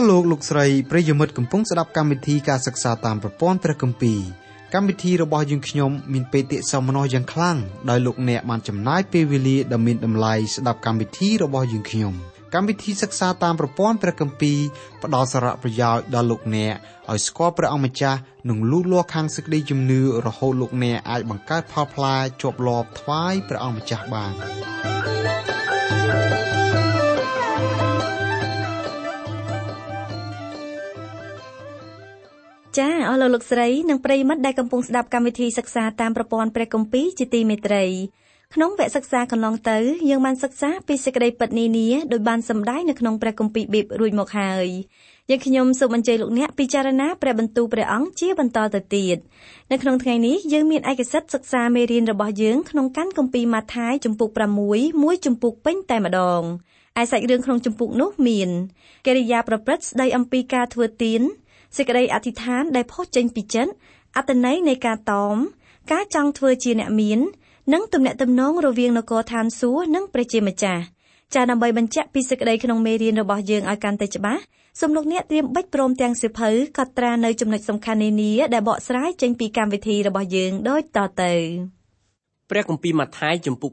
លោកស្រីប្រិយមិត្តកំពុងស្ដាប់កម្មវិធីការសិក្សាតាមប្រព័ន្ធព្រះគម្ពីរកម្មវិធីរបស់យើងខ្ញុំមានបេតិសោមនស្សយ៉ាងខ្លាំងដោយលោកអ្នកបានចំណាយពេលវេលាដ៏មានតម្លៃស្ដាប់កម្មវិធីរបស់យើងខ្ញុំកម្មវិធីសិក្សាតាមប្រព័ន្ធព្រះគម្ពីរផ្ដល់សារៈប្រយោជន៍ដល់លោកអ្នកឲ្យស្គាល់ព្រះអង្គម្ចាស់និងលូតលាស់ខាងសេចក្តីជំនឿរហូតលោកអ្នកអាចបង្កើតផលផ្លែជាប់លាប់ថ្វាយព្រះអង្គម្ចាស់បានចាអស់លោកស្រីនិងប្រិយមិត្តដែលកំពុងស្ដាប់កម្មវិធីសិក្សាតាមប្រព័ន្ធព្រះគម្ពីរជាទីមេត្រីក្នុងវគ្គសិក្សាកន្លងទៅយើងបានសិក្សាពីសេចក្តីពិតនានាដោយបានសម្ដែងនៅក្នុងព្រះគម្ពីរបេបរួចមកហើយយើងខ្ញុំសូមអញ្ជើញលោកអ្នកពិចារណាព្រះបន្ទូលព្រះអង្គជាបន្តទៅទៀតនៅក្នុងថ្ងៃនេះយើងមានឯកសិទ្ធសិក្សាមេរៀនរបស់យើងក្នុងកាន់គម្ពីរម៉ាថាយជំពូក6មួយជំពូកពេញតែម្ដងឯសាច់រឿងក្នុងជំពូកនោះមានកិរិយាប្រព្រឹត្តស្ដីអំពីការធ្វើទានសេចក្តីអធិដ្ឋានដែលផុសចេញពីចិត្តអត្ថន័យនៃការតមការចង់ធ្វើជាអ្នកមាននិងទំនាក់ទំនងរវាងនគរឋានសួគ៌និងព្រះជាម្ចាស់ចាដើម្បីបញ្ជាក់ពីសេចក្តីក្នុងមេរៀនរបស់យើងឲ្យកាន់តែច្បាស់សូមលោកអ្នកត្រៀមបិចព្រមទាំងសៀវភៅកត់ត្រានៅចំណុចសំខាន់នានាដែលបកស្រាយចេញពីកម្មវិធីរបស់យើងដូចតទៅព្រះគម្ពីរម៉ាថាយជំពូក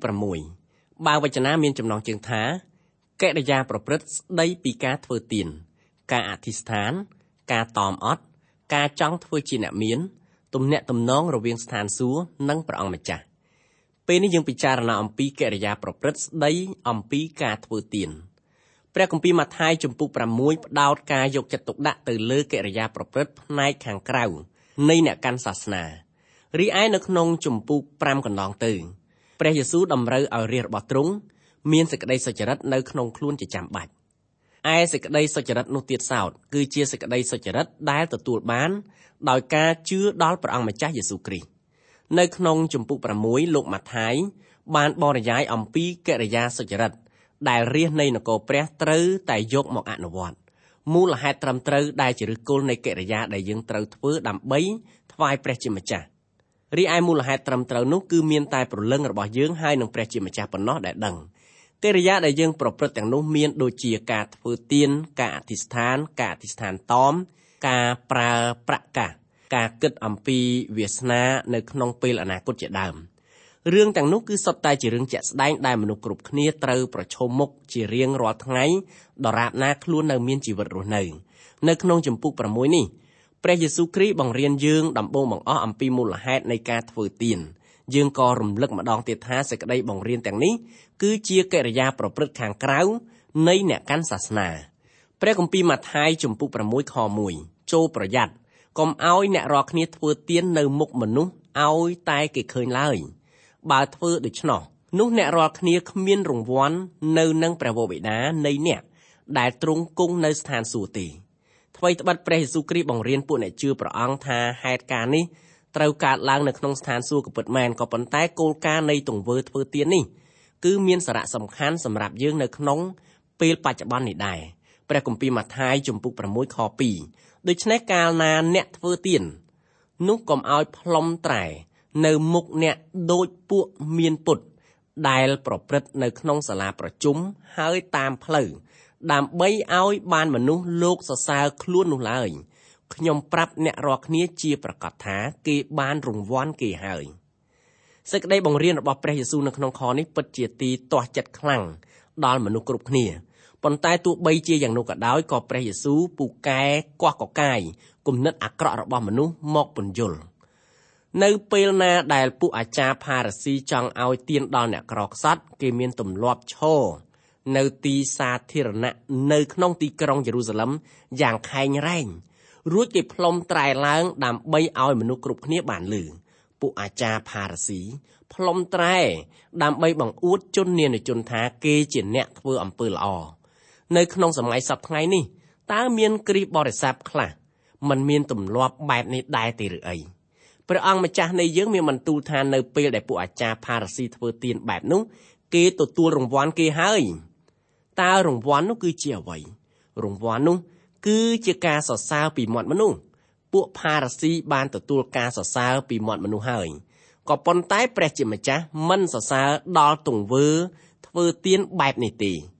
6បើវចនាមានចំណងជើងថាកិរិយាប្រព្រឹត្តស្ដីពីការធ្វើទានការអធិស្ឋានការតមអត់ការចង់ធ្វើជាអ្នកមានទំនាក់ទំនងរវាងស្ថានសួគ៌និងព្រះអង្គម្ចាស់ពេលនេះយើងពិចារណាអំពីកិរិយាប្រព្រឹត្តស្ដីអំពីការធ្វើទានព្រះគម្ពីរម៉ាថាយជំពូក6ផ្ដោតការយកចិត្តទុកដាក់ទៅលើកិរិយាប្រព្រឹត្តផ្នែកខាងក្រៅនៃអ្នកកាន់សាសនារីឯនៅក្នុងជំពូក5កន្លងទៅព្រះយេស៊ូវតម្រូវឲ្យរាជរបស់ទ្រង់មានសេចក្តីសុចរិតនៅក្នុងខ្លួនជាចាំបាច់ឯសេចក្តីសុចរិតនោះទៀតសោតគឺជាសេចក្តីសុចរិតដែលទទួលបានដោយការជឿដល់ព្រះអង្គម្ចាស់យេស៊ូវគ្រីស្ទនៅក្នុងជំពូក6លោកម៉ាថាយបានបរិយាយអំពីកិរិយាសុចរិតដែលរាជនៃនគរព្រះត្រូវតែយកមកអនុវត្តមូលហេតុត្រឹមត្រូវដែលជាឫសគល់នៃកិរិយាដែលយើងត្រូវធ្វើដើម្បីថ្វាយព្រះជាម្ចាស់រីឯមូលហេតុត្រឹមត្រូវនោះគឺមានតែព្រលឹងរបស់យើងហើយនឹងព្រះជាម្ចាស់ប៉ុណ្ណោះដែលដឹងកិរិយាដែលយើងប្រព្រឹត្តទាំងនោះមានដូចជាការធ្វើទានការអធិស្ឋានការអធិស្ឋានតមការប្រើប្រាក់កាសការគិតអំពីវាសនានៅក្នុងពេលអនាគតជាដើមរឿងទាំងនោះគឺសុទ្ធតែជារឿងជាក់ស្ដែងដែលមនុស្សគ្រប់គ្នាត្រូវប្រឈមមុខជារៀងរាល់ថ្ងៃដរាបណាខ្លួននៅមានជីវិតរស់នៅក្នុងជំពូក6នេះព្រះយេស៊ូវគ្រីស្ទបង្រៀនយើងដំបូងបង្អស់អំពីមូលហេតុនៃការធ្វើទានយើងក៏រំលឹកម្ដងទៀតថាសេចក្តីបង្រៀនទាំងនេះគឺជាកិរិយាប្រព្រឹត្តខាងក្រៅនៃអ្នកកាន់សាសនាព្រះគម្ពីរម៉ាថាយជំពូក6ខ1ចូលប្រយ័ត្នកុំឲ្យអ្នករាល់គ្នាធ្វើទាននៅមុខមនុស្សឲ្យតែគេឃើញឡើយបើធ្វើដូច្នោះនោះអ្នករាល់គ្នាគ្មានរង្វាន់នៅនឹងព្រះវរបិតានៃអ្នកដែលទ្រង់គង់នៅស្ថានសួគ៌ទេថ្មីត្បិតព្រះយេស៊ូវគ្រីស្ទបង្រៀនពួកអ្នកជឿព្រះអង្គថាហេតុការណ៍នេះត្រូវកើតឡើងនៅក្នុងស្ថានសួគ៌ក៏ពិតមែនក៏ប៉ុន្តែគោលការណ៍នៃទង្វើធ្វើទាននេះគឺមានសារៈសំខាន់សម្រាប់យើងនៅក្នុងពេលបច្ចុប្បន្ននេះដែរព្រះគម្ពីរម៉ាថាយជំពូក6ខ2ដូច្នេះកាលណាអ្នកធ្វើទាននោះកុំឲ្យផ្លុំត្រែនៅមុខអ្នកដូចពួកមានពុតដែលប្រព្រឹត្តនៅក្នុងសាលាប្រជុំហើយតាមផ្លូវដើម្បីឲ្យបានមនុស្សលោកសរសើរខ្លួននោះឡើយខ្ញុំប្រាប់អ្នករាល់គ្នាជាប្រកាសថាគេបានរង្វាន់គេហើយសេចក្តីបង្រៀនរបស់ព្រះយេស៊ូវនៅក្នុងខនេះពិតជាទីទាស់ចិត្តខ្លាំងដល់មនុស្សគ្រប់គ្នាប៉ុន្តែទោះបីជាយ៉ាងនោះក៏ដោយក៏ព្រះយេស៊ូវពូកែកោះកកាយគំនិតអាក្រក់របស់មនុស្សមកពន្យល់នៅពេលណាដែលពួកអាចារ្យផារ៉ាស៊ីចង់ឲ្យទានដល់អ្នកក្រខ្សត់គេមានទម្លាប់ឈរនៅទីសាធារណៈនៅក្នុងទីក្រុងយេរូសាឡឹមយ៉ាងខែងរែងរួចគេផ្លុំត្រែឡើងដើម្បីឲ្យមនុស្សគ្រប់គ្នាបានឮពួកអាចារ្យផារ៉ាស៊ីផ្លុំត្រែដើម្បីបង្អួតជននានាជនថាគេជាអ្នកធ្វើអំពើល្អនៅក្នុងសម័យសព្វថ្ងៃនេះតើមានគ្រីស្ទបរិស័ទខ្លះមិនមានទម្លាប់បែបនេះដែរទេឬអីព្រះអង្គម្ចាស់នៃយើងមានបន្ទូលថានៅពេលដែលពួកអាចារ្យផារ៉ាស៊ីធ្វើទានបែបនោះគេទទួលរង្វាន់គេហើយតើរង្វាន់នោះគឺជាអ្វីរង្វាន់នោះគឺជាការសរសើរពីមាត់មនុស្សពួកផារ៉ាស៊ីបានទទួលការសរសើរពីមាត់មនុស្សហើយក៏ប៉ុន្តែព្រះជាម្ចាស់មិនសរសើរដល់ទង្វើធ្វើទានបែបនេះទេ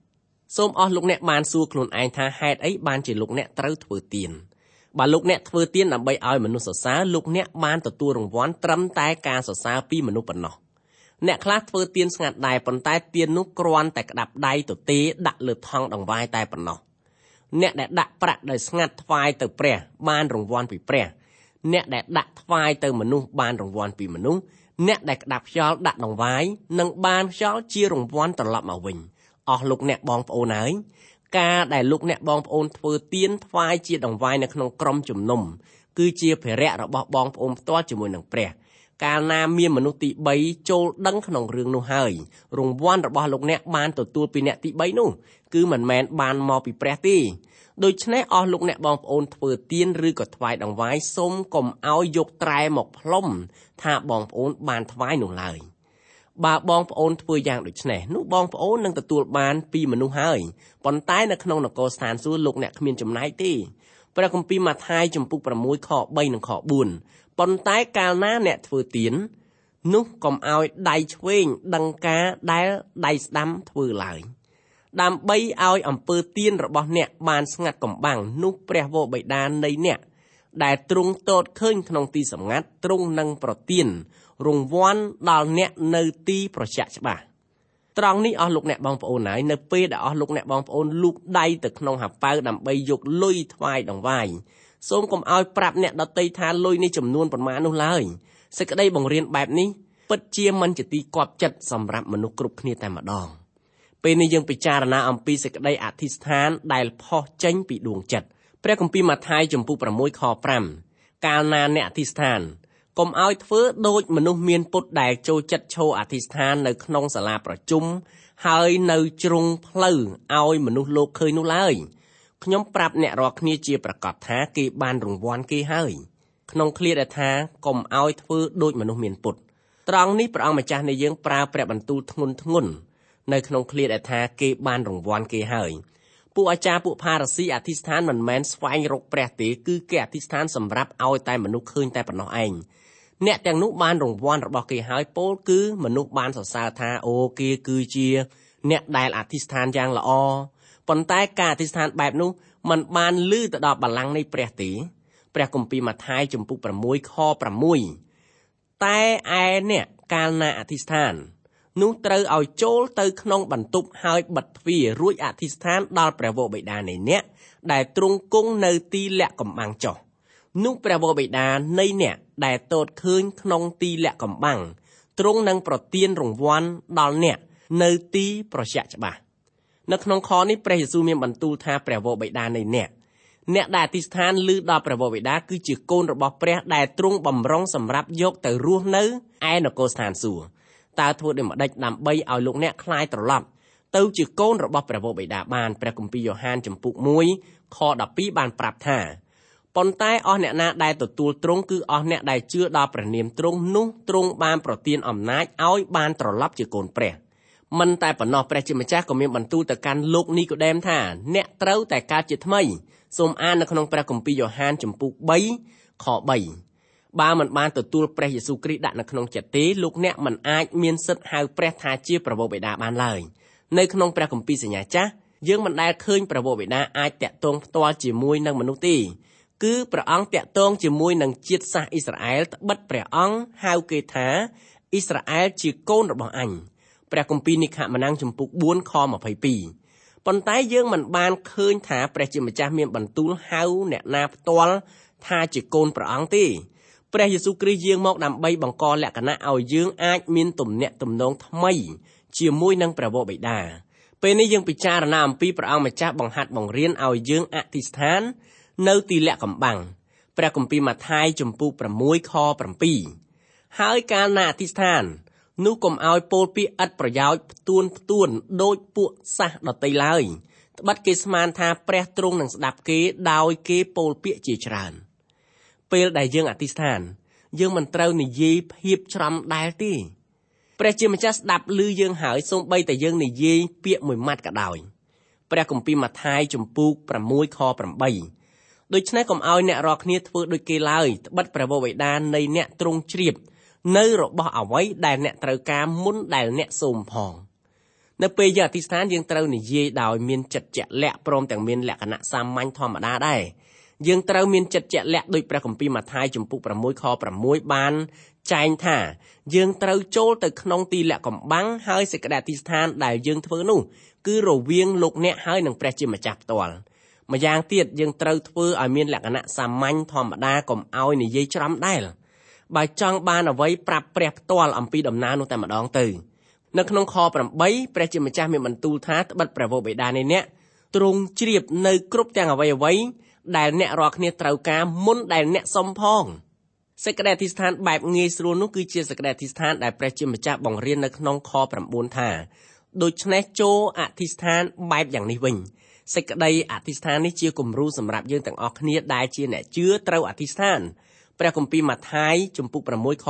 សូមអស់លោកអ្នកបានសួរខ្លួនឯងថាហេតុអីបានជាលោកអ្នកត្រូវធ្វើទានបើលោកអ្នកធ្វើទានដើម្បីឲ្យមនុស្សសរសើរលោកអ្នកបានទទួលរង្វាន់ត្រឹមតែការសរសើរពីមនុស្សប៉ុណ្ណោះអ្នកខ្លះធ្វើទានស្ងាត់ដែរប៉ុន្តែទាននោះគ្រាន់តែក្តាប់ដៃទទេដាក់លើថង់ដង្វាយតែប៉ុណ្ណោះអ្នកដែលដាក់ប្រាក់ដោយស្ងាត់ថ្វាយទៅព្រះបានរង្វាន់ពីព្រះអ្នកដែលដាក់ថ្វាយទៅមនុស្សបានរង្វាន់ពីមនុស្សអ្នកដែលក្តាប់ខ្យល់ដាក់ដង្វាយនឹងបានខ្យល់ជារង្វាន់ត្រឡប់មកវិញអស់លោកអ្នកបងប្អូនហើយការដែលលោកអ្នកបងប្អូនធ្វើទានថ្វាយជាដង្វាយនៅក្នុងក្រុមជំនុំគឺជាភារៈរបស់បងប្អូនផ្ទាល់ជាមួយនឹងព្រះកាលណាមានមនុស្សទី3ចូលដឹងក្នុងរឿងនោះហើយរង្វាន់របស់លោកអ្នកបានទទួលពីអ្នកទី3នោះគឺមិនមែនបានមកពីព្រះទេដូច្នេះអស់លោកអ្នកបងប្អូនធ្វើទានឬក៏ថ្វាយដង្វាយសូមកុំឲ្យយកត្រែមកផ្លុំថាបងប្អូនបានថ្វាយនោះឡើយបើបងប្អូនធ្វើយ៉ាងដូចនេះនោះបងប្អូននឹងទទួលបានពីមនុស្សហើយប៉ុន្តែនៅក្នុងនគរស្ថានសួគ៌លោកអ្នកគ្មានចំណែកទេព្រះគម្ពីរម៉ាថាយជំពូក6ខ3និងខ4ប៉ុន្តែកាលណាអ្នកធ្វើទាននោះកុំឲ្យដៃឆ្វេងដឹងការដែលដៃស្ដាំធ្វើឡើយដើម្បីឲ្យអំពើទានរបស់អ្នកបានស្ងាត់កំបាំងនោះព្រះវរបិតានៃអ្នកដែលទ្រង់ទតឃើញក្នុងទីសម្ងាត់ទ្រង់នឹងប្រទានរង្វាន់ដល់អ្នកនៅទីប្រចាក់ច្បាស់ត្រង់នេះអស់លោកអ្នកបងប្អូនហើយនៅពេលដែលអស់លោកអ្នកបងប្អូនលូកដៃទៅក្នុងហាប៉ៅដើម្បីយកលុយថ្វាយដង្វាយសូមកុំឲ្យប្រាប់អ្នកដទៃថាលុយនេះចំនួនប៉ុន្មាននោះឡើយសេចក្តីបង្រៀនបែបនេះពិតជាមិនជាទីគាប់ចិត្តសម្រាប់មនុស្សគ្រប់គ្នាតែម្ដងពេលនេះយើងពិចារណាអំពីសេចក្តីអធិស្ឋានដែលផុសចេញពីដួងចិត្តព្រះគម្ពីរម៉ាថាយជំពូក6ខ5កាលណាអ្នកអធិស្ឋានកុំឲ្យធ្វើដូចមនុស្សមានពុតដែលចូលចិត្តឈរអធិស្ឋាននៅក្នុងសាលាប្រជុំហើយនៅជ្រុងផ្លូវឲ្យមនុស្សលោកឃើញនោះឡើយខ្ញុំប្រាប់អ្នករាល់គ្នាជាប្រកាសថាគេបានរង្វាន់គេហើយក្នុងឃ្លាដែលថាកុំឲ្យធ្វើដូចមនុស្សមានពុតត្រង់នេះព្រះអង្គម្ចាស់នៃយើងប្រើព្រះបន្ទូលធ្ងន់ធ្ងរនៅក្នុងឃ្លាដែលថាគេបានរង្វាន់គេហើយពួកអាចារ្យពួកផារ៉ាស៊ីអធិស្ឋានមិនមែនស្វែងរកព្រះទេគឺគេអធិស្ឋានសម្រាប់ឲ្យតែមនុស្សឃើញតែប៉ុណ្ណោះឯងអ្នកទាំងនោះបានរង្វាន់របស់គេហើយពោលគឺមនុស្សបានសរសើរថាអូគេគឺជាអ្នកដែលអធិស្ឋានយ៉ាងល្អប៉ុន្តែការអធិស្ឋានបែបនោះมันបានលឺទៅដល់បល្ល័ង្កនៃព្រះទេព្រះគម្ពីរម៉ាថាយជំពូក6ខ6តែឯអ្នកកាលណាអធិស្ឋាននោះត្រូវឲ្យចូលទៅក្នុងបន្ទប់ហើយបិទទ្វាររួចអធិស្ឋានដល់ព្រះវរបិតានៃអ្នកដែលទ្រង់គង់នៅទីលាក់កំបាំងចុះនោះព្រះវរបិតានៃអ្នកដែលទតឃើញក្នុងទីលាក់កំបាំងទ្រង់នឹងប្រទានរង្វាន់ដល់អ្នកនៅទីប្រចាក់ច្បាស់នៅក្នុងខនេះព្រះយេស៊ូវមានបន្ទូលថាព្រះវរបិតានៃអ្នកដែលអធិស្ឋានឮដល់ព្រះវរបិតាគឺជាកូនរបស់ព្រះដែលទ្រង់បំរុងសម្រាប់យកទៅរស់នៅឯនគរស្ថានសួគ៌តើធ្វើដូចម្ដេចដើម្បីឲ្យលោកអ្នកក្លាយត្រឡប់ទៅជាកូនរបស់ព្រះវរបិតាបានព្រះគម្ពីរយ៉ូហានជំពូក1ខ12បានប្រាប់ថាប៉ុន្តែអស់អ្នកណាដែលទទួលទ្រង់គឺអស់អ្នកដែលជឿដល់ព្រះនាមទ្រង់នោះទ្រង់បានប្រទានអំណាចឲ្យបានត្រឡប់ជាកូនព្រះមិនតែប៉ុណ្ណោះព្រះជាម្ចាស់ក៏មានបន្ទូលទៅកាន់លោកនីកូដេមថាអ្នកត្រូវតែកើតជាថ្មីសូមអាននៅក្នុងព្រះគម្ពីរយ៉ូហានជំពូក3ខ3បើមិនបានទទួលព្រះយេស៊ូវគ្រីស្ទដាក់នៅក្នុងចិត្តទេលោកអ្នកមិនអាចមានសិទ្ធិហៅព្រះថាជាព្រះវរបិតាបានឡើយនៅក្នុងព្រះគម្ពីរសញ្ញាចាស់យើងមិនដែលឃើញព្រះវរបិតាអាចតាក់ទងផ្ទាល់ជាមួយនឹងមនុស្សទេគឺព្រះអង្គតាក់ទងជាមួយនឹងជាតិសាសន៍អ៊ីស្រាអែលត្បិតព្រះអង្គហៅគេថាអ៊ីស្រាអែលជាកូនរបស់អញព្រះគម្ពីរនិខម៉ានាំងជំពូក4ខ22ប៉ុន្តែយើងមិនបានឃើញថាព្រះជាម្ចាស់មានបន្ទូលហៅអ្នកណាផ្ទាល់ថាជាកូនព្រះអង្គទេព្រះយេស៊ូវគ្រីស្ទយាងមកដើម្បីបង្កលក្ខណៈឲ្យយើងអាចមានទំនាក់ទំនងថ្មីជាមួយនឹងព្រះវរបិតាពេលនេះយើងពិចារណាអំពីព្រះអង្គម្ចាស់បង្ហាត់បង្រៀនឲ្យយើងអធិស្ឋាននៅទីលាក់កំបាំងព្រះគម្ពីរម៉ាថាយជំពូក6ខ7ហើយកាលណាអធិស្ឋាននោះកុំឲ្យពោលពាក្យឥតប្រយោជន៍ផ្ទួនដូចពួកសាសដតីឡើយត្បិតគេស្មានថាព្រះទ្រង់នឹងស្ដាប់គេដោយគេពោលពាក្យជាច្រើនពេលដែលយើងអធិស្ឋានយើងមិនត្រូវនិយាយភាពច្រំដែលទេព្រះជាម្ចាស់ស្ដាប់ឮយើងហើយសូម្បីតែយើងនិយាយពាក្យមួយម៉ាត់ក៏ដោយព្រះគម្ពីរម៉ាថាយជំពូក6ខ8ដូច្នេះកុំឲ្យអ្នករាល់គ្នាធ្វើដូចគេឡើយត្បិតព្រះវរបិតានៃអ្នកទ្រង់ជ្រាបនៅរបស់អ្វីដែលអ្នកត្រូវការមុនដែលអ្នកសូមផងនៅពេលយើងអធិស្ឋានយើងត្រូវនិយាយដោយមានចិត្តជាក់លាក់ព្រមទាំងមានលក្ខណៈសាមញ្ញធម្មតាដែរយើងត្រូវមានចិត្តជាក់លាក់ដោយព្រះគម្ពីរម៉ាថាយជំពូក6ខ6បានចែងថាយើងត្រូវចូលទៅក្នុងទីលាក់កំបាំងហើយសេចក្តីអធិស្ឋានដែលយើងធ្វើនោះគឺរវាងលោកអ្នកហើយនឹងព្រះជាម្ចាស់ផ្ទាល់ម្យ៉ាងទៀតយើងត្រូវធ្វើឲ្យមានលក្ខណៈសាមញ្ញធម្មតាកុំឲ្យនិយាយច្រំដែលបើចង់បានអ្វីប្រាប់ព្រះផ្ទាល់អំពីដំណើរនោះតែម្ដងទៅនៅក្នុងខ8ព្រះជាម្ចាស់មានបន្ទូលថាត្បិតព្រះវរបិតានៃអ្នកទ្រង់ជ្រាបនៅគ្រប់ទាំងអ្វីដែលអ្នករាល់គ្នាត្រូវការមុនដែលអ្នកសុំផងសេចក្តីអធិស្ឋានបែបងាយស្រួលនោះគឺជាសេចក្តីអធិស្ឋានដែលព្រះជាម្ចាស់បង្រៀននៅក្នុងខ9ថាដូច្នេះចូលអធិស្ឋានបែបយ៉ាងនេះវិញសេចក្តីអធិស្ឋាននេះជាគំរូសម្រាប់យើងទាំងអស់គ្នាដែលជាអ្នកជឿត្រូវអធិស្ឋានព្រះគម្ពីរម៉ាថាយជំពូក6ខ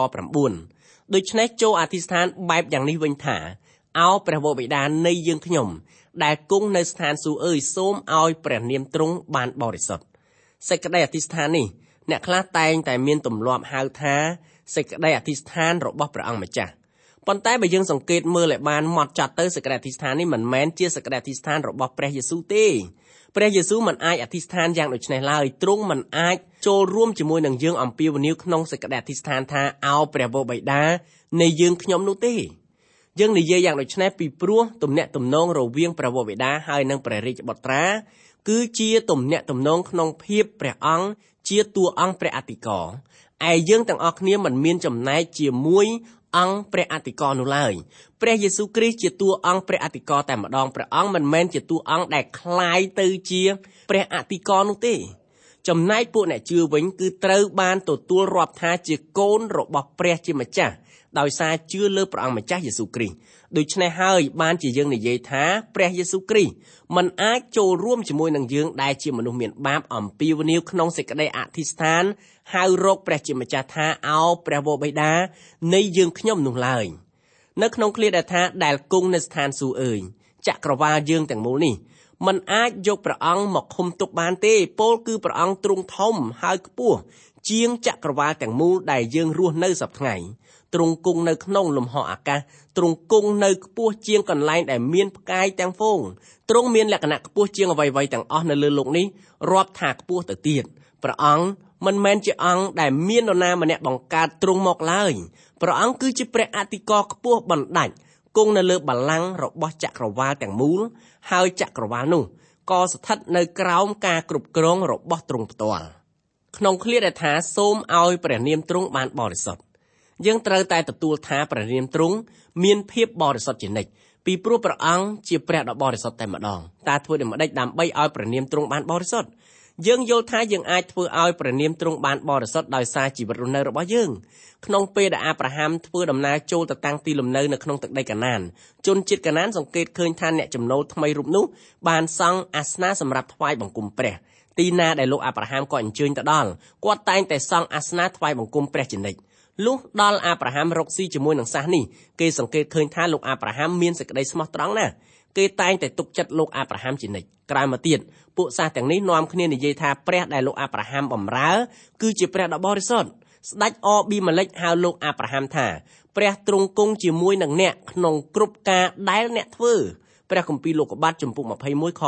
9ដូច្នេះចូលអធិស្ឋានបែបយ៉ាងនេះវិញថាអោព្រះវរបិតានៃយើងខ្ញុំដែលគង់នៅស្ថានសួគ៌អើយសូមឲ្យព្រះនាមទ្រង់បានបរិសុទ្ធសេចក្តីអធិស្ឋាននេះអ្នកខ្លះតែងតែមានទម្លាប់ហៅថាសេចក្តីអធិស្ឋានរបស់ព្រះអង្គម្ចាស់ប៉ុន្តែបើយើងសង្កេតមើលឲ្យបានម៉ត់ចត់ទៅសេចក្តីអធិស្ឋាននេះមិនមែនជាសេចក្តីអធិស្ឋានរបស់ព្រះយេស៊ូវទេព្រះយេស៊ូវមិនអាចអធិស្ឋានយ៉ាងដូចនេះឡើយទ្រង់មិនអាចចូលរួមជាមួយនឹងយើងអំពាវនាវក្នុងសេចក្តីអធិស្ឋានថាអោព្រះវរបិតានៃយើងខ្ញុំនោះទេយើងនិយាយយ៉ាងដូចនេះពីព្រោះទំនាក់ទំនងរវាងព្រះវរបិតាហើយនិងព្រះរាជបុត្រាគឺជាទំនាក់ទំនងក្នុងភាពព្រះអង្គជាតួអង្គព្រះអធិការឯយើងទាំងអស់គ្នាមិនមានចំណែកជាមួយអង្គព្រះអធិការនោះឡើយព្រះយេស៊ូវគ្រីស្ទជាតួអង្គព្រះអធិការតែម្ដងព្រះអង្គមិនមែនជាតួអង្គដែលคล้ายទៅជាព្រះអធិការនោះទេចំណែកពួកអ្នកជឿវិញគឺត្រូវបានទទួលរាប់ថាជាកូនរបស់ព្រះជាម្ចាស់ដោយសារជឿលើព្រះអង្គម្ចាស់យេស៊ូវគ្រីស្ទដូច្នេះហើយបានជាយើងនិយាយថាព្រះយេស៊ូវគ្រីស្ទមិនអាចចូលរួមជាមួយនឹងយើងដែលជាមនុស្សមានបាបអំពាវនាវក្នុងសេចក្តីអធិស្ឋានហៅរកព្រះជាម្ចាស់ថាអោព្រះវរបិតានៃយើងខ្ញុំនោះឡើយនៅក្នុងឃ្លាដែលថាដែលគង់នៅស្ថានសួគ៌អើយចក្រវាលយើងទាំងមូលនេះមិនអាចយកព្រះអង្គមកឃុំទុកបានទេពោលគឺព្រះអង្គទ្រង់ធំហើយខ្ពស់ជាងចក្រវាលទាំងមូលដែលយើងរស់នៅសប្តាហ៍ថ្ងៃទ្រង់គង់នៅក្នុងលំហអាកាសទ្រង់គង់នៅខ្ពស់ជាងកន្លែងដែលមានផ្កាយទាំងហ្វូងទ្រង់មានលក្ខណៈខ្ពស់ជាងអ្វីៗទាំងអស់នៅលើโลกនេះរាប់ថាខ្ពស់ទៅទៀតព្រះអង្គមិនមែនជាអង្គដែលមាននរណាម្នាក់បង្កើតទ្រង់មកឡើយព្រះអង្គគឺជាព្រះអធិការខ្ពស់បណ្ដាច់គង់នៅលើបល្ល័ង្ករបស់ចក្រវាលទាំងមូលហើយចក្រវាលនោះក៏ស្ថិតនៅក្រោមការគ្រប់គ្រងរបស់ទ្រង់ផ្ទាល់ក្នុងឃ្លាដែលថាសូមឲ្យព្រះនាមទ្រង់បានបរិសុទ្ធយើងត្រូវតែទទួលថាព្រះនាមទ្រង់មានភាពបរិសុទ្ធជានិច្ចពីព្រោះព្រះអង្គជាព្រះដ៏បរិសុទ្ធតែម្ដងតើធ្វើដូចម្តេចដើម្បីឲ្យព្រះនាមទ្រង់បានបរិសុទ្ធយើងយល់ថាយើងអាចធ្វើឲ្យព្រះនាមទ្រង់បានបរិសុទ្ធដោយសារជីវិតរស់នៅរបស់យើងក្នុងពេលដែលអាប់រ៉ាហាំធ្វើដំណើរចូលទៅតាំងទីលំនៅនៅក្នុងទឹកដីកាណានជនជាតិកាណានសង្កេតឃើញថាអ្នកចំណូលថ្មីរូបនោះបានសង់អាសនៈសម្រាប់ថ្វាយបង្គំព្រះទីណាដែលលោកអាប់រ៉ាហាំក៏អញ្ជើញទៅដល់គាត់តែងតែសង់អាសនៈថ្វាយបង្គំព្រះជានិច្ចលុះដល់អាប់រ៉ាហាំរកស៊ីជាមួយនឹងសាសនេះគេសង្កេតឃើញថាលោកអាប់រ៉ាហាំមានសេចក្តីស្មោះត្រង់ណាស់គេតែងតែទុកចិត្តលោកអាប់រ៉ាហាំជានិច្ចក្រោយមកទៀតពួកសាសទាំងនេះនាំគ្នានិយាយថាព្រះដែលលោកអាប់រ៉ាហាំបម្រើគឺជាព្រះដ៏បរិសុទ្ធស្ដេចអប៊ីម៉ាឡិកហៅលោកអាប់រ៉ាហាំថាព្រះទ្រង់គង់ជាមួយនឹងអ្នកក្នុងគ្រប់ការដែលអ្នកធ្វើព្រះគម្ពីរលោកុបាទជំពូក21ខ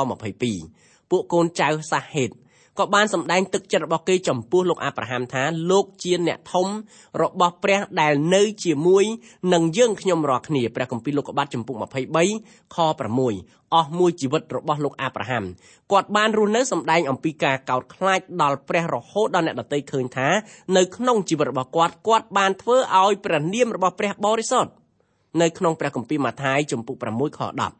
22ពួកកូនចៅសាសហេតក៏បានសម្ដែងទឹកចិត្តរបស់គេចំពោះលោកអាប់រ៉ាហាំថាលោកជាអ្នកធំរបស់ព្រះដែលនៅជាមួយនឹងយើងខ្ញុំរាល់គ្នាព្រះគម្ពីរលោកុបាទជំពូក23ខ6អស់មួយជីវិតរបស់លោកអាប់រ៉ាហាំគាត់បានរស់នៅសម្ដែងអំពីការកោតខ្លាចដល់ព្រះរហូតដល់អ្នកដទៃឃើញថានៅក្នុងជីវិតរបស់គាត់បានធ្វើឲ្យព្រះនាមរបស់ព្រះបរិសុទ្ធនៅក្នុងព្រះគម្ពីរម៉ាថាយជំពូក6ខ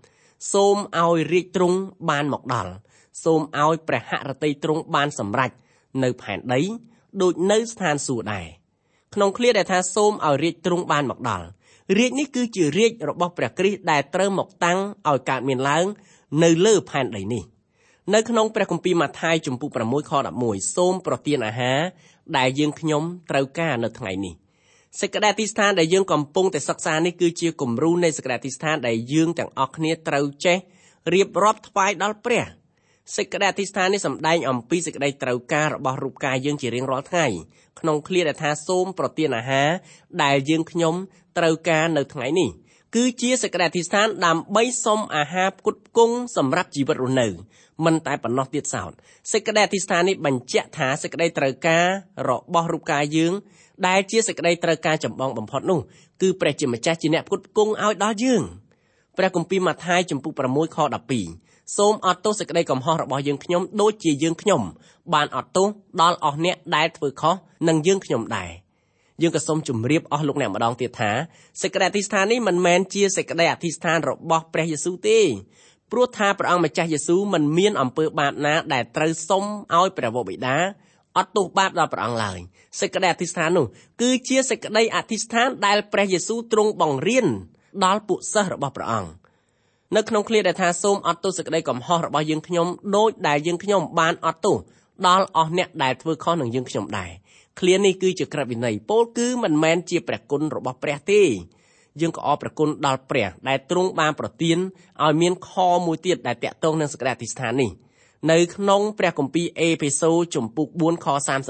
10សូមឲ្យរាជទ្រង់បានមកដល់សូមឲ្យព្រះហឫទ័យទ្រង់បានសម្រេចនៅផែនដីដូចនៅស្ថានសួគ៌ដែរក្នុងឃ្លាដែលថាសូមឲ្យរាជទ្រង់បានមកដល់រាជនេះគឺជារាជរបស់ព្រះគ្រីស្ទដែលត្រូវមកតាំងឲ្យកើតមានឡើងនៅលើផែនដីនេះនៅក្នុងព្រះគម្ពីរម៉ាថាយជំពូក6ខ11សូមប្រទានអាហារដែលយើងខ្ញុំត្រូវការនៅថ្ងៃនេះសេចក្តីអធិស្ឋានដែលយើងកំពុងតែសិក្សានេះគឺជាគំរូនៃសេចក្តីអធិស្ឋានដែលយើងទាំងអស់គ្នាត្រូវចេះរៀបរាប់ថ្វាយដល់ព្រះសេចក្តីអធិស្ឋាននេះសម្ដែងអំពីសេចក្តីត្រូវការរបស់រូបកាយយើងជារៀងរាល់ថ្ងៃក្នុងឃ្លាដែលថាសូមប្រទានអាហារដែលយើងខ្ញុំត្រូវការនៅថ្ងៃនេះគឺជាសេចក្តីអធិស្ឋានដើម្បីសុំអាហារផ្គត់ផ្គង់សម្រាប់ជីវិតរស់នៅមិនតែប៉ុណ្ណោះទៀតសោតសេចក្តីអធិស្ឋាននេះបញ្ជាក់ថាសេចក្តីត្រូវការរបស់រូបកាយយើងដែលជាសេចក្តីត្រូវការចម្បងបំផុតនោះគឺព្រះជាម្ចាស់ជាអ្នកផ្គត់ផ្គង់ឲ្យដល់យើងព្រះគម្ពីរម៉ាថាយចំពុក6ខ12សូមអត់ទោសសេចក្តីកំហុសរបស់យើងខ្ញុំដូចជាយើងខ្ញុំបានអត់ទោសដល់អស់អ្នកដែលធ្វើខុសនឹងយើងខ្ញុំដែរយើងក៏សូមជម្រាបអស់លោកអ្នកម្ដងទៀតថាសេចក្តីអធិស្ឋាននេះមិនមែនជាសេចក្តីអធិស្ឋានរបស់ព្រះយេស៊ូវទេព្រោះថាព្រះអង្គម្ចាស់យេស៊ូវមិនមានអំពើបាបណាដែលត្រូវសុំឲ្យព្រះវរបិតាអត់ទោសបាបដល់ព្រះអង្គឡើយសេចក្តីអធិស្ឋាននោះគឺជាសេចក្តីអធិស្ឋានដែលព្រះយេស៊ូវទ្រង់បង្រៀនដល់ពួកសិស្សរបស់ព្រះអង្គនៅក្នុងឃ្លាដែលថាសូមអត់ទោសសេចក្តីកំហុសរបស់យើងខ្ញុំដូចដែលយើងខ្ញុំបានអត់ទោសដល់អស់អ្នកដែលធ្វើខុសនឹងយើងខ្ញុំដែរឃ្លានេះគឺជាក្រឹតវិន័យពោលគឺមិនមែនជាព្រះគុណរបស់ព្រះទេយើងក៏អរព្រះគុណដល់ព្រះដែលទ្រង់បានប្រទានឲ្យមានខមួយទៀតដែលតាក់ទងនឹងសេចក្តីអធិស្ឋាននេះនៅក្នុងព្រះគម្ពីរអេភេសូចំពុក4ខ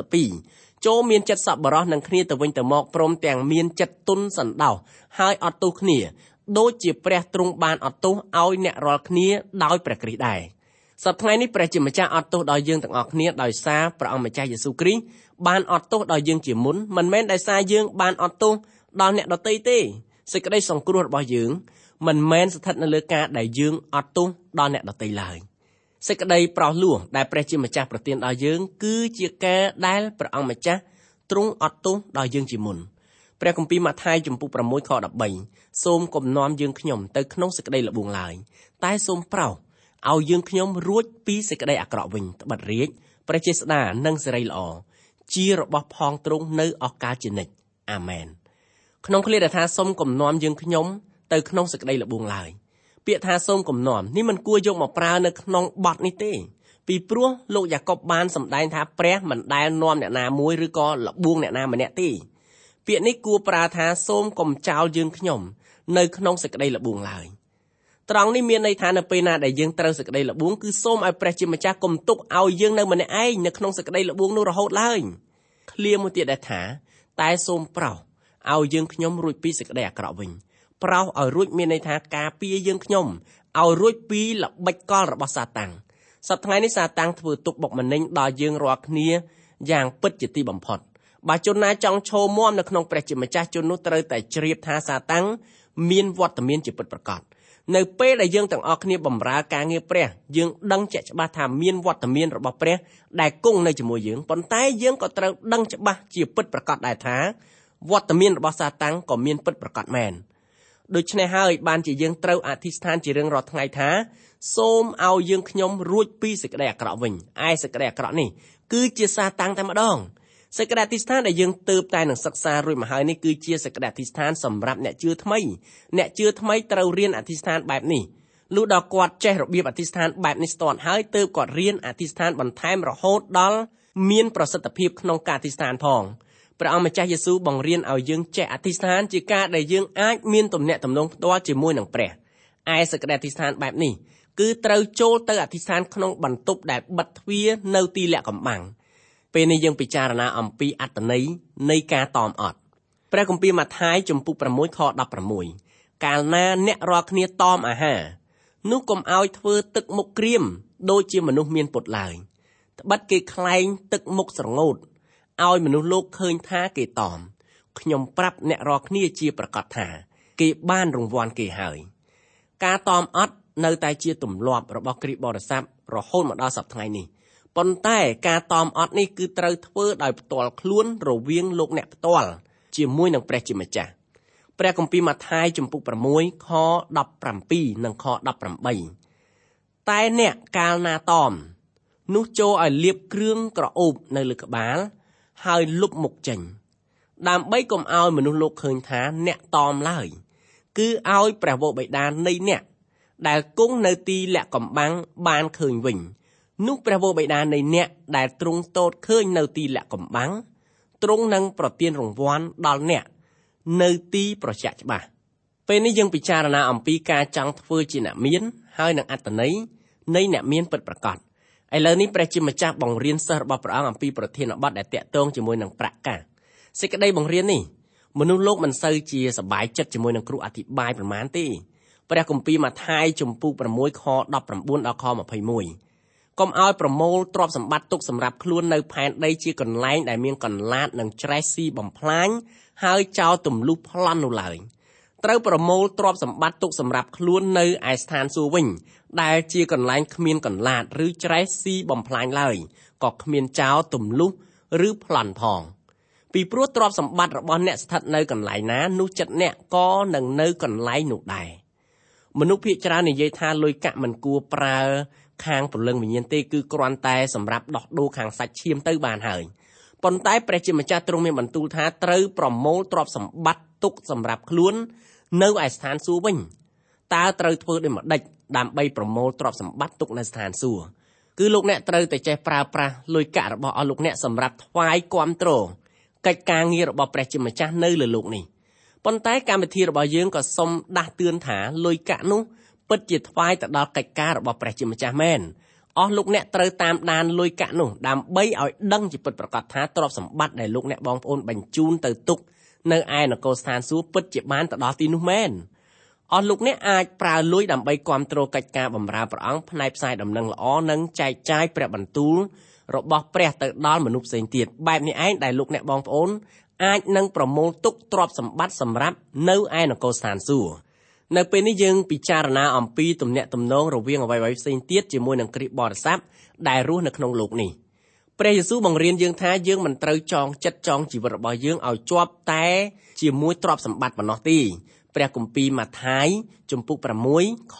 32ចូលមានចិត្តសប្បុរសនឹងគ្នាទៅវិញទៅមកព្រមទាំងមានចិត្តទន់សន្តោសហើយអត់ទោសគ្នាដូចជាព្រះទ្រង់បានអត់ទោសឲ្យអ្នករាល់គ្នាដោយព្រះគ្រីស្ទដែរសប្តាហ៍ថ្ងៃនេះព្រះជាម្ចាស់អត់ទោសដល់យើងទាំងអស់គ្នាដោយសារព្រះអង្គម្ចាស់យេស៊ូវគ្រីស្ទបានអត់ទោសដល់យើងជាមុនមិនមែនដោយសារយើងបានអត់ទោសដល់អ្នកដទៃទេសេចក្តីសង្គ្រោះរបស់យើងមិនមែនស្ថិតនៅលើការដែលយើងអត់ទោសដល់អ្នកដទៃឡើយសេចក្តីប្រោសលោះដែលព្រះជាម្ចាស់ប្រទានដល់យើងគឺជាការដែលព្រះអង្គម្ចាស់ទ្រង់អត់ទោសដល់យើងជាមុនព្រះគម្ពីរម៉ាថាយចំពុក6ខ13សូមគំនាំយើងខ្ញុំទៅក្នុងសេចក្តីល្បួងឡើយតែសូមប្រោសឲ្យយើងខ្ញុំរួចពីសេចក្តីអាក្រក់វិញត្បិតរាជព្រះចេស្តានិងសេរីល្អជារបស់ផងទ្រង់នៅអស់កលជានិច្ចអាមែនក្នុងឃ្លាដែលថាសូមគំនាំយើងខ្ញុំទៅក្នុងសេចក្តីល្បួងឡើយពាក្យថាសូមគំនាំនេះមិនគួរយកមកប្រើនៅក្នុងបទនេះទេពីព្រោះលោកយ៉ាកុបបានសម្ដែងថាព្រះមិនដែលនាំអ្នកណាមួយឬក៏ល្បួងអ្នកណាម្នាក់ទេពាក្យនេះគួរប្រើថាសូមកុំចោលយើងខ្ញុំនៅក្នុងសេចក្តីល្បួងឡើយត្រង់នេះមានន័យថានៅពេលណាដែលយើងត្រូវសេចក្តីល្បួងគឺសូមឲ្យព្រះជាម្ចាស់កុំទុកឲ្យយើងនៅម្នាក់ឯងនៅក្នុងសេចក្តីល្បួងនោះរហូតឡើយឃ្លាមួយទៀតដែលថាតែសូមប្រោសឲ្យយើងខ្ញុំរួចពីសេចក្តីអាក្រក់វិញប្រោសឲ្យរួចមានន័យថាការពារយើងខ្ញុំឲ្យរួចពីល្បិចកលរបស់សាតាំងសប្តាហ៍ថ្ងៃនេះសាតាំងធ្វើទុកបុកម្នេញដល់យើងរាល់គ្នាយ៉ាងពិតជាទីបំផុតបើជនណាចង់ឈរមាំនៅក្នុងព្រះជាម្ចាស់ជននោះត្រូវតែជ្រាបថាសាតាំងមានវត្តមានជាពិតប្រាកដនៅពេលដែលយើងទាំងអស់គ្នាបម្រើការងារព្រះយើងដឹងជាក់ច្បាស់ថាមានវត្តមានរបស់ព្រះដែលគង់នៅជាមួយយើងប៉ុន្តែយើងក៏ត្រូវដឹងច្បាស់ជាពិតប្រាកដដែរថាវត្តមានរបស់សាតាំងក៏មានពិតប្រាកដមែនដូច្នេះហើយបានជាយើងត្រូវអធិស្ឋានជារៀងរាល់ថ្ងៃថាសូមឲ្យយើងខ្ញុំរួចពីសេចក្តីអាក្រក់វិញឯសេចក្តីអាក្រក់នេះគឺជាសាតាំងតែម្ដងសេចក្តីអធិស្ឋានដែលយើងទើបតែនឹងសិក្សារួចមកហើយនេះគឺជាសេចក្តីអធិស្ឋានសម្រាប់អ្នកជឿថ្មីអ្នកជឿថ្មីត្រូវរៀនអធិស្ឋានបែបនេះលុះដល់គាត់ចេះរបៀបអធិស្ឋានបែបនេះស្ទាត់ហើយទើបគាត់រៀនអធិស្ឋានបន្ថែមរហូតដល់មានប្រសិទ្ធភាពក្នុងការអធិស្ឋានផងព្រះអង្គម្ចាស់យេស៊ូវបង្រៀនឲ្យយើងចេះអធិស្ឋានជាការដែលយើងអាចមានទំនាក់ទំនងផ្ទាល់ជាមួយនឹងព្រះឯសេចក្តីអធិស្ឋានបែបនេះគឺត្រូវចូលទៅអធិស្ឋានក្នុងបន្ទប់ដែលបិទទ្វារនៅទីលាក់កំបាំងពេលនេះយើងពិចារណាអំពីអត្ថន័យនៃការតមអត់ព្រះគម្ពីរម៉ាថាយចំពុក6ខ16កាលណាអ្នករាល់គ្នាតមអាហារនោះកុំឲ្យធ្វើទឹកមុខក្រៀមដូចជាមនុស្សមានពុតឡើយត្បិតគេខ្លែងទឹកមុខស្រងោតឲ្យមនុស្សលោកឃើញថាគេតមខ្ញុំប្រាប់អ្នករាល់គ្នាជាប្រកាសថាគេបានរង្វាន់គេហើយការតមអត់នៅតែជាទម្លាប់របស់គ្រីស្ទបរិស័ទរហូតមកដល់សប្តាហ៍ថ្ងៃនេះប៉ុន្តែការតមអត់នេះគឺត្រូវធ្វើដោយផ្ទាល់ខ្លួនរវាងលោកអ្នកផ្ទាល់ជាមួយនឹងព្រះជាម្ចាស់ព្រះគម្ពីរម៉ាថាយចំពុក6ខ17និងខ18តែអ្នកកាលណាតមនោះចូលឲ្យលាបគ្រឿងក្រអូបនៅលើក្បាលហើយលុបមុខចេញដើម្បីកុំឲ្យមនុស្សលោកឃើញថាអ្នកតមឡើយគឺឲ្យព្រះវរបិតានៃអ្នកដែលគង់នៅទីលាក់កំបាំងបានឃើញវិញនោះព្រះវរបិតានៃអ្នកដែលទ្រង់ទតឃើញនៅទីលាក់កំបាំងទ្រង់នឹងប្រទានរង្វាន់ដល់អ្នកនៅទីប្រជៈច្បាស់ពេលនេះយើងពិចារណាអំពីការចង់ធ្វើជាអ្នកមានហើយនឹងអត្ថន័យនៃអ្នកមានពិតប្រាកដឥឡូវនេះព្រះជាម្ចាស់បង្រៀនសិស្សរបស់ព្រះអង្គអំពីប្រធានបទដែលតាក់ទងជាមួយនឹងប្រាក់កាសសេចក្តីបង្រៀននេះមនុស្សលោកមិនសូវជាសប្បាយចិត្តជាមួយនឹងគ្រូអធិប្បាយប្រមាណទេព្រះគម្ពីរម៉ាថាយជំពូក6ខ19ដល់ខ21កុំឲ្យប្រមូលទ្រព្យសម្បត្តិទុកសម្រាប់ខ្លួននៅផែនដីជាកន្លែងដែលមានកន្លាតនិងច្រេះស៊ីបំផ្លាញហើយចោលទម្លុះប្លន់នោះឡើយត្រូវប្រមូលទ្រព្យសម្បត្តិទុកសម្រាប់ខ្លួននៅឯស្ថានសួគ៌វិញដែលជាកន្លែងគ្មានកន្លាតឬច្រេះស៊ីបំផ្លាញឡើយក៏គ្មានចោលទម្លុះឬប្លន់ផងពីព្រោះទ្រព្យសម្បត្តិរបស់អ្នកស្ថិតនៅកន្លែងណានោះចិត្តអ្នកក៏នឹងនៅកន្លែងនោះដែរមនុស្សភាគច្រើននិយាយថាលុយកាក់មិនគួរប្រើខាងព្រលឹងវិញ្ញាណទេគឺគ្រាន់តែសម្រាប់ដោះដូរខាងសាច់ឈាមទៅបានហើយប៉ុន្តែព្រះជាម្ចាស់ទ្រង់មានបន្ទូលថាត្រូវប្រមូលទ្រព្យសម្បត្តិទុកសម្រាប់ខ្លួននៅឯស្ថានសួគ៌វិញតើត្រូវធ្វើដូចម្ដេចដើម្បីប្រមូលទ្រព្យសម្បត្តិទុកនៅស្ថានសួគ៌គឺលោកអ្នកត្រូវតែចេះប្រើប្រាស់លុយកាក់របស់អស់លោកអ្នកសម្រាប់ថ្វាយគាំទ្រកិច្ចការងាររបស់ព្រះជាម្ចាស់នៅលើโลกនេះប៉ុន្តែកម្មវិធីរបស់យើងក៏សូមដាស់តឿនថាលុយកាក់នោះពិតជាថ្វាយទៅដល់កិច្ចការរបស់ព្រះជាម្ចាស់មែនអស់លោកអ្នកត្រូវតាមដានលុយកាក់នោះដើម្បីឲ្យដឹងជាពិតប្រាកដថាទ្រព្យសម្បត្តិដែលលោកអ្នកបងប្អូនបញ្ជូនទៅទុកនៅឯនគរស្ថានសួគ៌ពិតជាបានទៅដល់ទីនោះមែនអស់លោកអ្នកអាចប្រើលុយដើម្បីគាំទ្រកិច្ចការបម្រើព្រះអង្គផ្នែកផ្សាយដំណឹងល្អនិងចែកចាយព្រះបន្ទូលរបស់ព្រះទៅដល់មនុស្សផ្សេងទៀតបែបនេះឯងដែលលោកអ្នកបងប្អូនអាចនឹងប្រមូលទុកទ្រព្យសម្បត្តិសម្រាប់នៅឯនគរស្ថានសួគ៌នៅពេលនេះយើងពិចារណាអំពីទំនាក់ទំនងរវាងអ្វីៗផ្សេងទៀតជាមួយនឹងគ្រីស្ទបរិស័ទដែលរស់នៅក្នុងโลกនេះព្រះយេស៊ូវបង្រៀនយើងថាយើងមិនត្រូវចងចិត្តចងជីវិតរបស់យើងឲ្យជាប់តែជាមួយទ្រព្យសម្បត្តិប៉ុណ្ណោះទេព្រះគម្ពីរម៉ាថាយជំពូក6ខ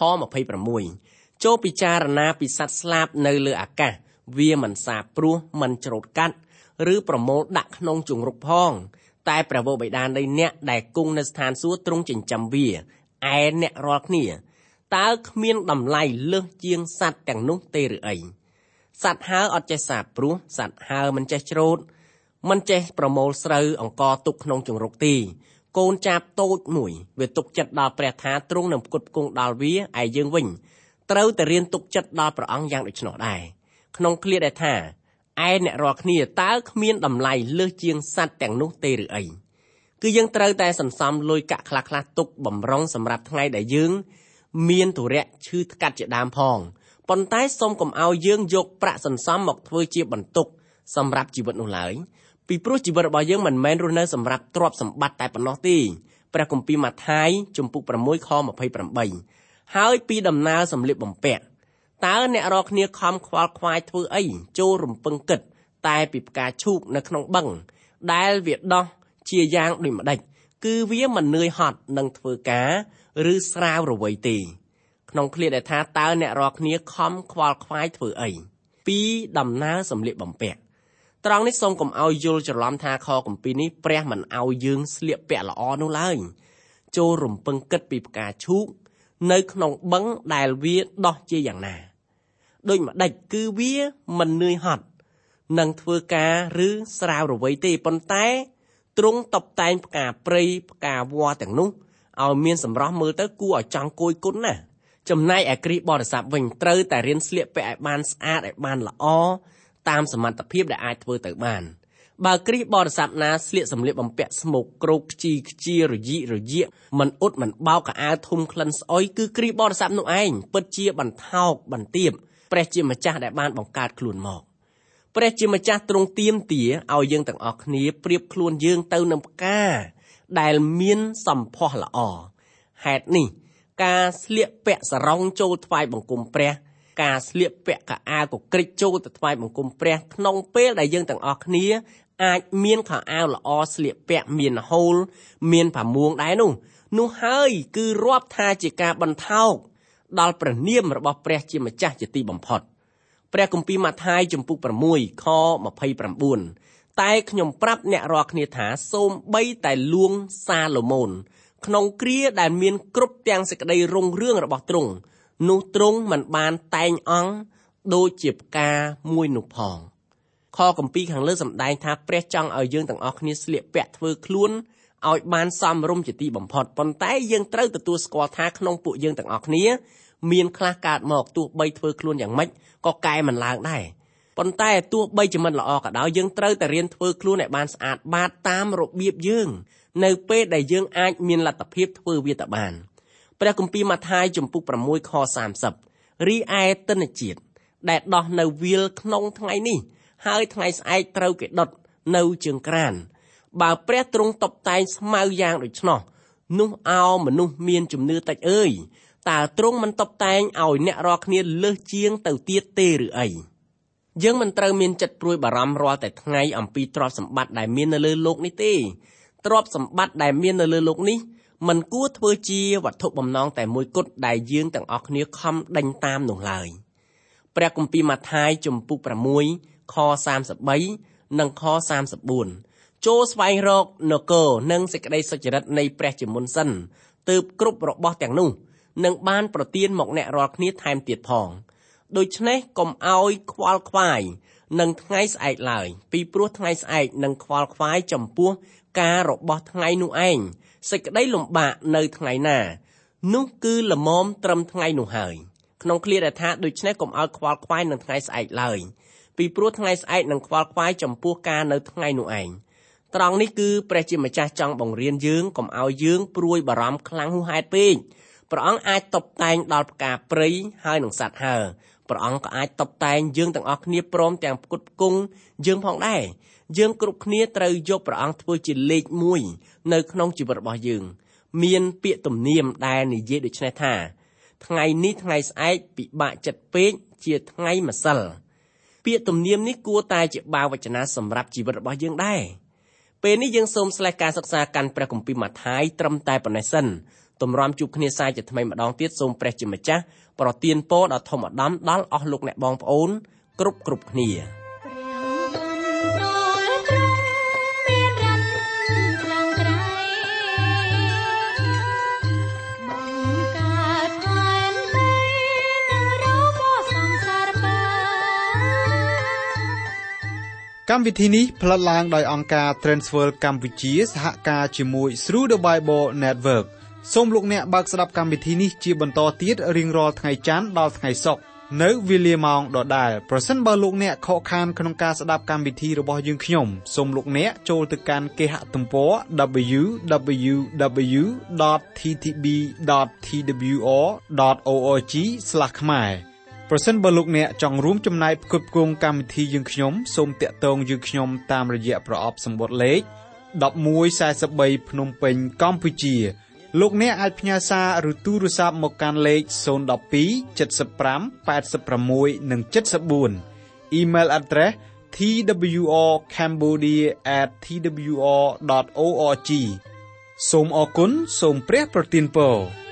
26ចូលពិចារណាពីសត្វស្លាបនៅលើអាកាសវាមិនសាបព្រោះមិនច្រូតកាត់ឬប្រមូលដាក់ក្នុងជង្រុកផងតែព្រះវរបិតានៃអ្នកដែលគង់នៅស្ថានសួគ៌ទ្រង់ចិញ្ចឹមវាឯអ្នករាល់គ្នាតើគ្មានតម្លៃលើសជាងសត្វទាំងនោះទេឬអីសត្វហើរអត់ចេះសាបព្រោះសត្វហើរមិនចេះច្រូតមិនចេះប្រមូលស្រូវអង្ករទុកក្នុងជង្រុកទេកូនចាបតូចមួយវាទុកចិត្តដល់ព្រះថាទ្រង់នឹងផ្គត់ផ្គង់ដល់វាឯយើងវិញត្រូវតែរៀនទុកចិត្តដល់ព្រះអង្គយ៉ាងដូច្នោះដែរក្នុងឃ្លាដែលថាឯអ្នករាល់គ្នាតើគ្មានតម្លៃលើសជាងសត្វទាំងនោះទេឬអីគឺយើងត្រូវតែសន្សំលុយកាក់ខ្លះៗទុកបំរុងសម្រាប់ថ្ងៃដែលយើងមានទុរៈឈឺថ្កាត់ជាដើមផងប៉ុន្តែសូមកុំឲ្យយើងយកប្រាក់សន្សំមកធ្វើជាបន្ទុកសម្រាប់ជីវិតនោះឡើយពីព្រោះជីវិតរបស់យើងមិនមែនរស់នៅសម្រាប់ទ្រព្យសម្បត្តិតែប៉ុណ្ណោះទេព្រះគម្ពីរម៉ាថាយជំពូក6ខ28ហើយពីដំណើរសម្លៀកបំពាក់តើអ្នករាល់គ្នាខំខ្វល់ខ្វាយធ្វើអីចូលរំពឹងគិតតែពីផ្កាឈូកនៅក្នុងបឹងដែលវាដោះជាយ៉ាងដូចម្ដេចគឺវាមិននឿយហត់នឹងធ្វើការឬស្រាវរវៃទេក្នុងឃ្លាដែលថាតើអ្នករាល់គ្នាខំខ្វល់ខ្វាយធ្វើអីពីដំណើរសម្លៀកបំពាក់ត្រង់នេះសូមកុំឲ្យយល់ច្រឡំថាខគម្ពីរនេះព្រះមិនឲ្យយើងស្លៀកពាក់ល្អនោះឡើយចូលរំពឹងគិតពីផ្កាឈូកនៅក្នុងបឹងដែលវាដោះជាយ៉ាងណាដូចម្ដេចគឺវាមិននឿយហត់នឹងធ្វើការឬស្រាវរវៃទេប៉ុន្តែទ្រង់តុបតែងផ្កាព្រៃផ្កាវល្លិទាំងនោះឲ្យមានសម្រស់មើលទៅគួរឲ្យចង់គយគន់ណាស់ចំណែកឯគ្រីស្ទបរិស័ទវិញត្រូវតែរៀនស្លៀកពាក់ឲ្យបានស្អាតឲ្យបានល្អតាមសមត្ថភាពដែលអាចធ្វើទៅបានបើគ្រីស្ទបរិស័ទណាស្លៀកសម្លៀកបំពាក់ស្មុកគ្រោកខ្ជីខ្ជារយិរយាកមិនអ៊ុតមិនបោកកៅអៅធំក្លិនស្អុយគឺគ្រីស្ទបរិស័ទនោះឯងពិតជាបន្ថោកបន្ទាបព្រះជាម្ចាស់ដែលបានបង្កើតខ្លួនមកព្រះជាម្ចាស់ទ្រង់ទាមទារឲ្យយើងទាំងអស់គ្នាប្រៀបខ្លួនយើងទៅនឹងផ្កាដែលមានសម្ផស្សល្អហេតុនេះការស្លៀកពាក់សរងចូលថ្វាយបង្គំព្រះការស្លៀកពាក់កៅអៅកក្រិចចូលទៅថ្វាយបង្គំព្រះក្នុងពេលដែលយើងទាំងអស់គ្នាអាចមានខោអាវល្អស្លៀកពាក់មានហូលមានផាមួងដែរនោះហើយគឺរាប់ថាជាការបន្ថោកដល់ព្រះនាមរបស់ព្រះជាម្ចាស់ជាទីបំផុតព្រះគម្ពីរម៉ាថាយជំពូក6ខ29តែខ្ញុំប្រាប់អ្នករាល់គ្នាថាសូម្បីតែលួងសាឡូមោនក្នុងគ្រាដែលមានគ្រប់ទាំងសេចក្តីរុងរឿងរបស់ទ្រង់នោះទ្រង់មិនបានតែងអង្គដូចជាផ្កាមួយនោះផងខគម្ពីរខាងលើសម្ដែងថាព្រះចង់ឲ្យយើងទាំងអស់គ្នាស្លៀកពាក់ធ្វើខ្លួនឲ្យបានសមរម្យជាទីបំផុតប៉ុន្តែយើងត្រូវទទួលស្គាល់ថាក្នុងពួកយើងទាំងអស់គ្នាមានខ្លះកើតមកទោះបីធ្វើខ្លួនយ៉ាងម៉េចក៏កែមិនឡើងដែរប៉ុន្តែទោះបីជាមិនល្អក៏ដោយយើងត្រូវតែរៀនធ្វើខ្លួនឲ្យបានស្អាតបាតតាមរបៀបយើងនៅពេលដែលយើងអាចមានលទ្ធភាពធ្វើវាទៅបានព្រះគម្ពីរម៉ាថាយជំពូក6ខ30រីឯទិន្នជាតិដែលដោះនៅវាលក្នុងថ្ងៃនេះហើយថ្ងៃស្អែកត្រូវគេដុតនៅជើងក្រានបើព្រះទ្រង់តុបតែងស្មៅយ៉ាងដូច្នោះនោះអោមនុស្សមានជំនឿតិចអើយតើទ្រង់មិនតុបតែងឲ្យអ្នករាល់គ្នាលើសជាងទៅទៀតទេឬអីយើងមិនត្រូវមានចិត្តព្រួយបារម្ភរាល់តែថ្ងៃអំពីទ្រព្យសម្បត្តិដែលមាននៅលើโลกនេះទេទ្រព្យសម្បត្តិដែលមាននៅលើโลกនេះមិនគួរធ្វើជាវត្ថុបំណងតែមួយគត់ដែលយើងទាំងអស់គ្នាខំដេញតាមនោះឡើយព្រះគម្ពីរម៉ាថាយជំពូក6ខ33និងខ34ចូលស្វែងរកនគរនិងសេចក្តីសុចរិតនៃព្រះជាមុនសិនទើបគ្រប់របស់ទាំងនោះនឹងបានប្រទានមកអ្នករាល់គ្នាថែមទៀតផងដូច្នេះកុំឲ្យខ្វល់ខ្វាយនឹងថ្ងៃស្អែកឡើយពីព្រោះថ្ងៃស្អែកនឹងខ្វល់ខ្វាយចំពោះការរបស់ថ្ងៃនោះឯងសេចក្តីលំបាកនៅថ្ងៃណានោះគឺល្មមត្រឹមថ្ងៃនោះហើយក្នុងឃ្លាដែលថាដូច្នេះកុំឲ្យខ្វល់ខ្វាយនឹងថ្ងៃស្អែកឡើយពីព្រោះថ្ងៃស្អែកនឹងខ្វល់ខ្វាយចំពោះការនៅថ្ងៃនោះឯងត្រង់នេះគឺព្រះជាម្ចាស់ចង់បង្រៀនយើងកុំឲ្យយើងព្រួយបារម្ភខ្លាំងហួសហេតុពេកព្រះអង្គអាចតុបតែងដល់ផ្កាព្រៃហើយនឹងសត្វហើរព្រះអង្គក៏អាចតុបតែងយើងទាំងអស់គ្នាព្រមទាំងផ្គត់ផ្គង់យើងផងដែរយើងគ្រប់គ្នាត្រូវយកព្រះអង្គធ្វើជាលេខ1នៅក្នុងជីវិតរបស់យើងមានពាក្យទំនៀមដែលនិយាយដូចនេះថាថ្ងៃនេះថ្ងៃស្អែកពិបាកចិត្តពេកជាថ្ងៃម្សិលពាក្យទំនៀមនេះគួរតែជាបាវចនាសម្រាប់ជីវិតរបស់យើងដែរពេលនេះយើងសូមស្លេះការសិក្សាកាន់ព្រះគម្ពីរម៉ាថាយត្រឹមតែប៉ុណ្ណេះសិនទម្រាំជួបគ្នាសាជាថ្មីម្ដងទៀតសូមព្រះជាម្ចាស់ប្រទានពរដល់ធម្មឧត្តមដល់អស់លោកអ្នកបងប្អូនគ្រប់គ្នាកម្មវិធីនេះផ្លាត់ឡើងដោយអង្គការ Transworld កម្ពុជាសហការជាមួយ Through the Bible Network សូមលោកអ្នកបើកស្ដាប់កម្មវិធីនេះជាបន្តទៀតរៀងរាល់ថ្ងៃច័ន្ទដល់ថ្ងៃសុក្រនៅវេលាម៉ោងដដែលប្រសិនបើលោកអ្នកខកខានក្នុងការស្ដាប់កម្មវិធីរបស់យើងខ្ញុំសូមលោកអ្នកចូលទៅកាន់គេហទំព័រ www.ttb.twr.org/ ខ្មែរប្រសិនបើលោកអ្នកចង់រួមចំណែកផ្គត់ផ្គង់កម្មវិធីយើងខ្ញុំសូមតាក់ទងយើងខ្ញុំតាមរយៈប្រអប់សម្បត្តិលេខ1143ភ្នំពេញកម្ពុជាលោកអ្នកអាចផ្ញើសារឬទូរស័ព្ទមកកាន់លេខ012 75 86 និង 74 Email address twrcambodia@twr.org សូមអរគុណសូមព្រះប្រទានពរ